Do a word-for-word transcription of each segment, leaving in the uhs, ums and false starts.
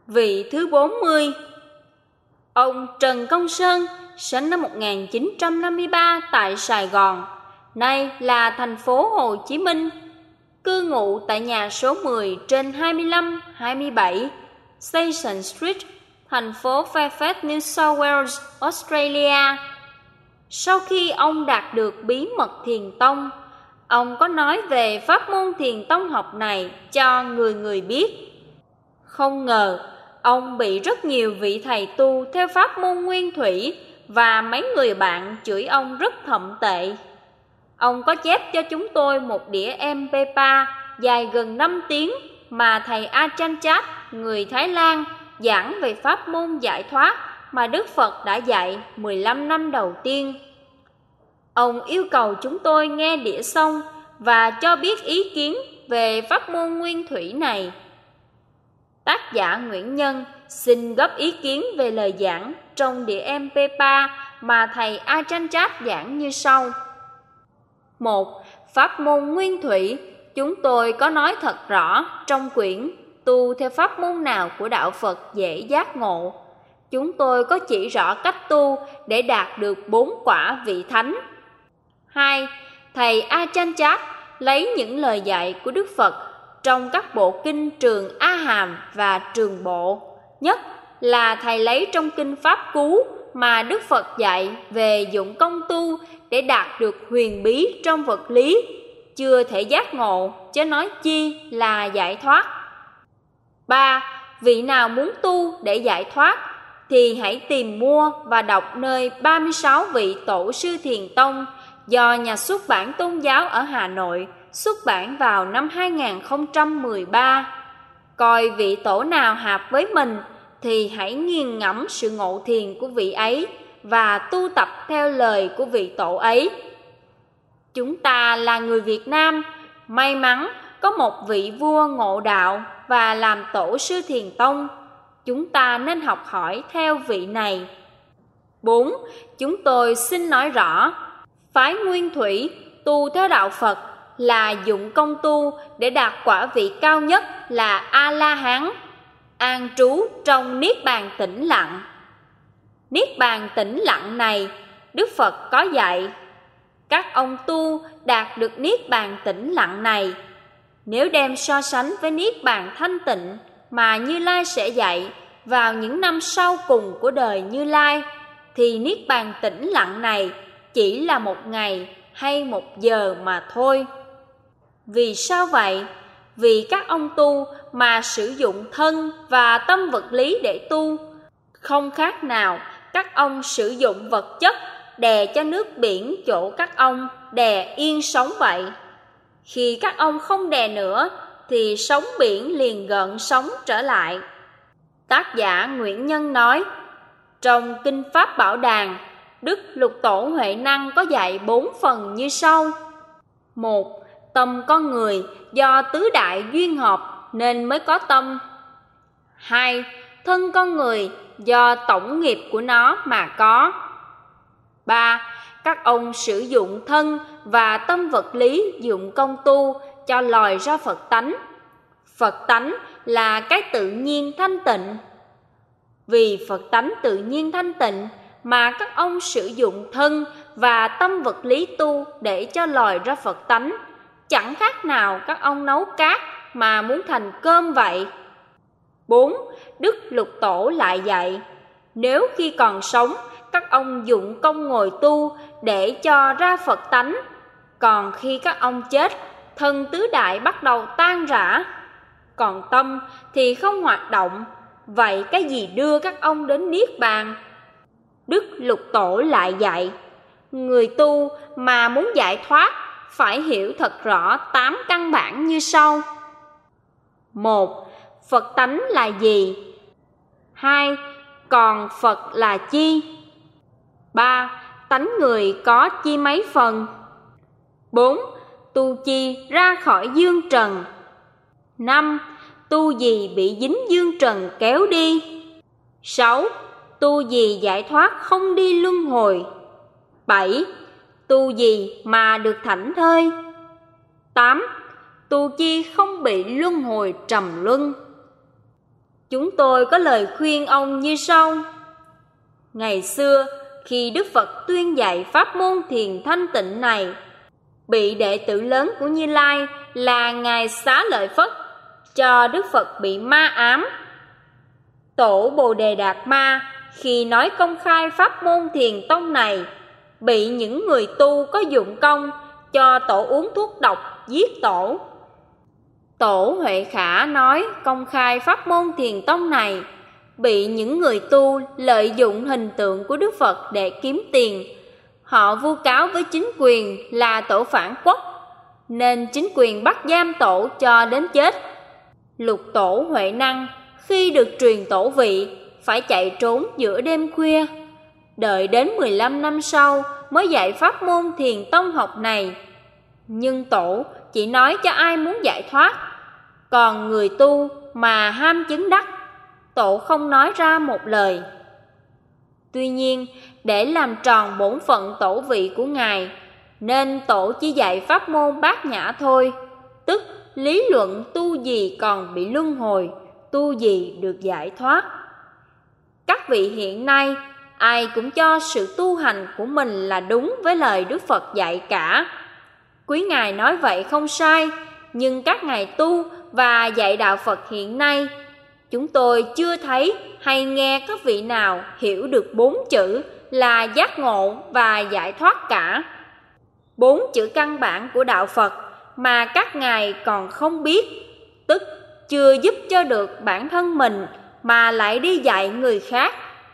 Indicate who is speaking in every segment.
Speaker 1: Vị thứ bốn mươi. Ông Trần Công Sơn, sinh năm một nghìn chín trăm năm mươi ba tại Sài Gòn, nay là thành phố Hồ Chí Minh, cư ngụ tại nhà số mười trên hai mươi lăm hai mươi bảy Station Street, thành phố Fairfax, New South Wales, Australia. Sau khi ông đạt được bí mật thiền tông, ông có nói về pháp môn thiền tông học này cho người người biết. Không ngờ, ông bị rất nhiều vị thầy tu theo pháp môn nguyên thủy và mấy người bạn chửi ông rất thậm tệ. Ông có chép cho chúng tôi một đĩa em pê ba dài gần năm tiếng mà thầy Ajahn Chah, người Thái Lan, giảng về pháp môn giải thoát mà Đức Phật đã dạy mười lăm năm đầu tiên. Ông yêu cầu chúng tôi nghe đĩa xong và cho biết ý kiến về pháp môn nguyên thủy này. Tác giả Nguyễn Nhân xin góp ý kiến về lời giảng trong đĩa em pê ba mà thầy Ajahn Chah giảng như sau. Một. Pháp môn nguyên thủy chúng tôi có nói thật rõ trong quyển Tu theo pháp môn nào của đạo Phật dễ giác ngộ. Chúng tôi có chỉ rõ cách tu để đạt được bốn quả vị thánh. Hai. Thầy Ajahn Chah lấy những lời dạy của Đức Phật trong các bộ kinh Trường A Hàm và Trường Bộ, nhất là thầy lấy trong kinh Pháp Cú mà Đức Phật dạy về dụng công tu để đạt được huyền bí trong vật lý, chưa thể giác ngộ, chớ nói chi là giải thoát. Ba. Vị nào muốn tu để giải thoát thì hãy tìm mua và đọc nơi ba mươi sáu vị tổ sư thiền tông do nhà xuất bản tôn giáo ở Hà Nội xuất bản vào năm hai nghìn không trăm mười ba. Coi vị tổ nào hợp với mình thì hãy nghiền ngẫm sự ngộ thiền của vị ấy và tu tập theo lời của vị tổ ấy. Chúng ta là người Việt Nam, may mắn có một vị vua ngộ đạo và làm tổ sư thiền tông. Chúng ta nên học hỏi theo vị này. Bốn. Chúng tôi xin nói rõ, phái nguyên thủy tu theo đạo Phật là dụng công tu để đạt quả vị cao nhất là A-la-hán, an trú trong Niết Bàn tĩnh lặng. Niết Bàn tĩnh lặng này, Đức Phật có dạy, các ông tu đạt được Niết Bàn tĩnh lặng này. Nếu đem so sánh với Niết Bàn thanh tịnh mà Như Lai sẽ dạy vào những năm sau cùng của đời Như Lai, thì Niết Bàn tĩnh lặng này chỉ là một ngày hay một giờ mà thôi. Vì sao vậy? Vì các ông tu mà sử dụng thân và tâm vật lý để tu, không khác nào các ông sử dụng vật chất đè cho nước biển chỗ các ông đè yên sóng vậy. Khi các ông không đè nữa thì sóng biển liền gợn sóng trở lại. Tác giả Nguyễn Nhân nói, trong Kinh Pháp Bảo Đàn, Đức Lục Tổ Huệ Năng có dạy bốn phần như sau. Một. Tâm con người do tứ đại duyên hợp nên mới có tâm. Hai. Thân con người do tổng nghiệp của nó mà có. Ba. Các ông sử dụng thân và tâm vật lý dụng công tu cho lòi ra Phật tánh. Phật tánh là cái tự nhiên thanh tịnh. Vì Phật tánh tự nhiên thanh tịnh mà các ông sử dụng thân và tâm vật lý tu để cho lòi ra Phật tánh, chẳng khác nào các ông nấu cát mà muốn thành cơm vậy. Bốn. Đức Lục Tổ lại dạy, nếu khi còn sống các ông dụng công ngồi tu để cho ra Phật tánh, còn khi các ông chết, thân tứ đại bắt đầu tan rã, còn tâm thì không hoạt động. Vậy cái gì đưa các ông đến Niết Bàn? Đức Lục Tổ lại dạy, người tu mà muốn giải thoát phải hiểu thật rõ tám căn bản như sau. Một. Phật tánh là gì? Hai. Còn Phật là chi? Ba. Tánh người có chi mấy phần? Bốn. Tu chi ra khỏi dương trần? Năm. Tu gì bị dính dương trần kéo đi? Sáu. Tu gì giải thoát không đi luân hồi? Bảy. Tu gì mà được thảnh thơi? Tám. Tu chi không bị luân hồi trầm luân? Chúng tôi có lời khuyên ông như sau. Ngày xưa, khi Đức Phật tuyên dạy pháp môn thiền thanh tịnh này, bị đệ tử lớn của Như Lai là Ngài Xá Lợi Phất cho Đức Phật bị ma ám. Tổ Bồ Đề Đạt Ma khi nói công khai pháp môn thiền tông này, bị những người tu có dụng công cho tổ uống thuốc độc giết tổ. Tổ Huệ Khả nói công khai pháp môn thiền tông này, bị những người tu lợi dụng hình tượng của Đức Phật để kiếm tiền. Họ vu cáo với chính quyền là tổ phản quốc, nên chính quyền bắt giam tổ cho đến chết. Lục tổ Huệ Năng khi được truyền tổ vị phải chạy trốn giữa đêm khuya, đợi đến mười lăm năm sau mới dạy pháp môn thiền tông học này. Nhưng tổ chỉ nói cho ai muốn giải thoát, còn người tu mà ham chứng đắc, tổ không nói ra một lời. Tuy nhiên, để làm tròn bổn phận tổ vị của Ngài, nên tổ chỉ dạy pháp môn bát nhã thôi, tức lý luận tu gì còn bị luân hồi, tu gì được giải thoát. Các vị hiện nay, ai cũng cho sự tu hành của mình là đúng với lời Đức Phật dạy cả. Quý Ngài nói vậy không sai, nhưng các ngài tu và dạy đạo Phật hiện nay, chúng tôi chưa thấy hay nghe các vị nào hiểu được bốn chữ là giác ngộ và giải thoát cả. Bốn chữ căn bản của đạo Phật mà các ngài còn không biết, tức chưa giúp cho được bản thân mình mà lại đi dạy người khác.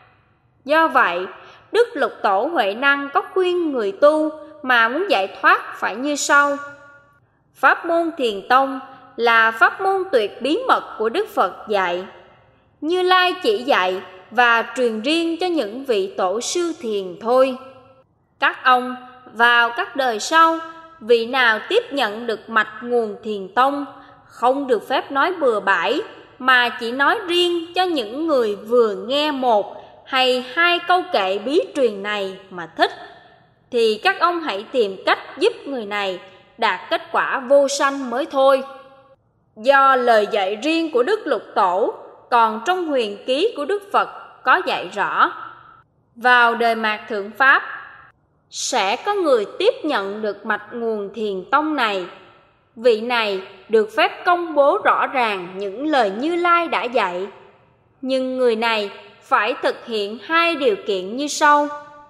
Speaker 1: Do vậy, Đức Lục Tổ Huệ Năng có khuyên người tu mà muốn giải thoát phải như sau. Pháp môn thiền tông là pháp môn tuyệt bí mật của Đức Phật dạy. Như Lai chỉ dạy và truyền riêng cho những vị tổ sư thiền thôi. Các ông vào các đời sau, vị nào tiếp nhận được mạch nguồn thiền tông, không được phép nói bừa bãi, mà chỉ nói riêng cho những người vừa nghe một hay hai câu kệ bí truyền này mà thích, thì các ông hãy tìm cách giúp người này đạt kết quả vô sanh mới thôi. Do lời dạy riêng của Đức Lục Tổ, còn trong huyền ký của Đức Phật có dạy rõ, vào đời mạt Thượng Pháp, sẽ có người tiếp nhận được mạch nguồn thiền tông này. Vị này được phép công bố rõ ràng những lời Như Lai đã dạy. Nhưng người này phải thực hiện hai điều kiện như sau.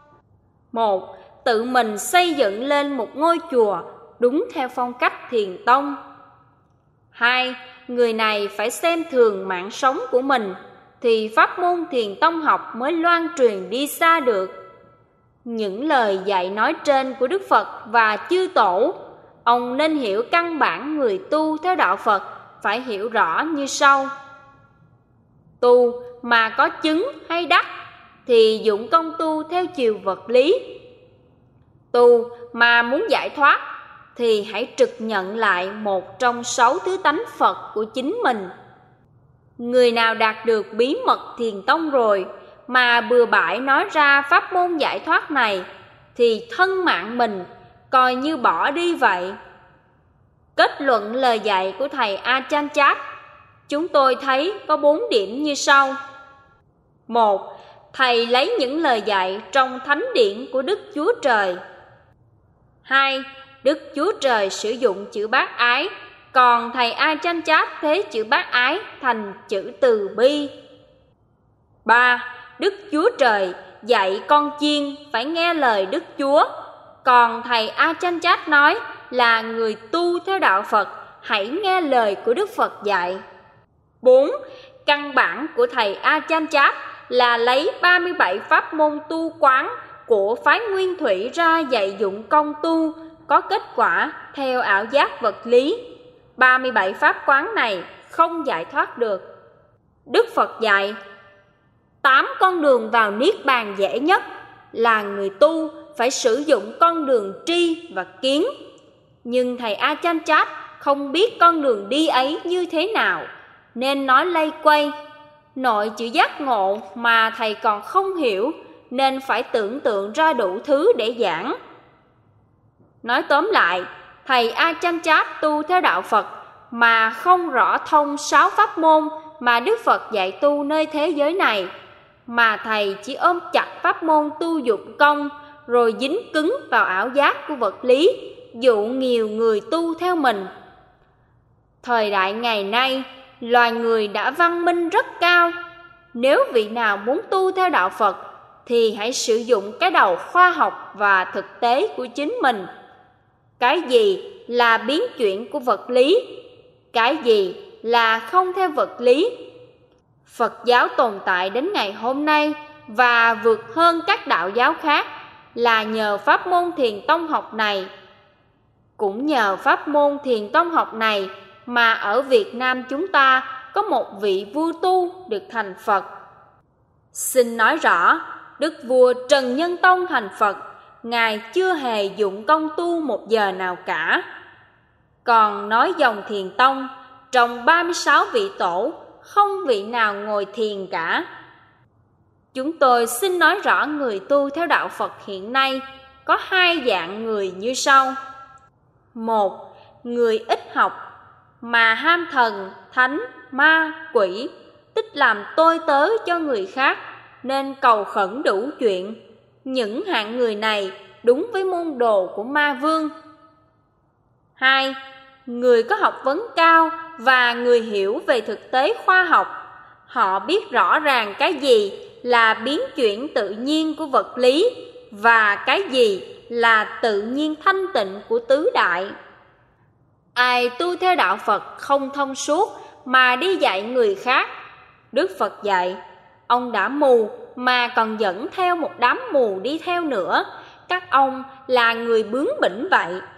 Speaker 1: Một, tự mình xây dựng lên một ngôi chùa đúng theo phong cách thiền tông. Hai, người này phải xem thường mạng sống của mình, thì pháp môn thiền tông học mới loan truyền đi xa được. Những lời dạy nói trên của Đức Phật và chư tổ, ông nên hiểu căn bản người tu theo đạo Phật phải hiểu rõ như sau. Tu mà có chứng hay đắc thì dụng công tu theo chiều vật lý. Tu mà muốn giải thoát thì hãy trực nhận lại một trong sáu thứ tánh Phật của chính mình. Người nào đạt được bí mật thiền tông rồi mà bừa bãi nói ra pháp môn giải thoát này, thì thân mạng mình coi như bỏ đi vậy. Kết luận lời dạy của thầy Ajahn Chah, chúng tôi thấy có bốn điểm như sau. Một, thầy lấy những lời dạy trong thánh điển của Đức Chúa Trời. Hai, Đức Chúa Trời sử dụng chữ bác ái, còn thầy Ajahn Chah thế chữ bác ái thành chữ từ bi. Ba, Đức Chúa Trời dạy con chiên phải nghe lời Đức Chúa, còn thầy Ajahn Chah nói là người tu theo đạo Phật hãy nghe lời của Đức Phật dạy. Bốn, căn bản của thầy Ajahn Chah là lấy ba mươi bảy pháp môn tu quán của phái Nguyên Thủy ra dạy dụng công tu có kết quả theo ảo giác vật lý. ba mươi bảy pháp quán này không giải thoát được. Đức Phật dạy tám con đường vào Niết Bàn dễ nhất là người tu phải sử dụng con đường tri và kiến. Nhưng thầy Ajahn Chah không biết con đường đi ấy như thế nào, nên nói lây quay. Nội chữ giác ngộ mà thầy còn không hiểu, nên phải tưởng tượng ra đủ thứ để giảng. Nói tóm lại, thầy Ajahn Chah tu theo đạo Phật mà không rõ thông sáu pháp môn mà Đức Phật dạy tu nơi thế giới này, mà thầy chỉ ôm chặt pháp môn tu dụng công, rồi dính cứng vào ảo giác của vật lý, dụ nhiều người tu theo mình. Thời đại ngày nay, loài người đã văn minh rất cao. Nếu vị nào muốn tu theo đạo Phật, thì hãy sử dụng cái đầu khoa học và thực tế của chính mình. Cái gì là biến chuyển của vật lý? Cái gì là không theo vật lý? Phật giáo tồn tại đến ngày hôm nay và vượt hơn các đạo giáo khác là nhờ pháp môn thiền tông học này. Cũng nhờ pháp môn thiền tông học này mà ở Việt Nam chúng ta có một vị vua tu được thành Phật. Xin nói rõ, Đức vua Trần Nhân Tông thành Phật, Ngài chưa hề dụng công tu một giờ nào cả. Còn nói dòng thiền tông, trong ba mươi sáu vị tổ, không vị nào ngồi thiền cả. Chúng tôi xin nói rõ người tu theo đạo Phật hiện nay có hai dạng người như sau. Một, người ít học mà ham thần, thánh, ma, quỷ, thích làm tôi tớ cho người khác nên cầu khẩn đủ chuyện. Những hạng người này đúng với môn đồ của ma vương. Hai, người có học vấn cao và người hiểu về thực tế khoa học. Họ biết rõ ràng cái gì là biến chuyển tự nhiên của vật lý và cái gì là tự nhiên thanh tịnh của tứ đại. Ai tu theo đạo Phật không thông suốt mà đi dạy người khác, Đức Phật dạy, ông đã mù mà còn dẫn theo một đám mù đi theo nữa, các ông là người bướng bỉnh vậy.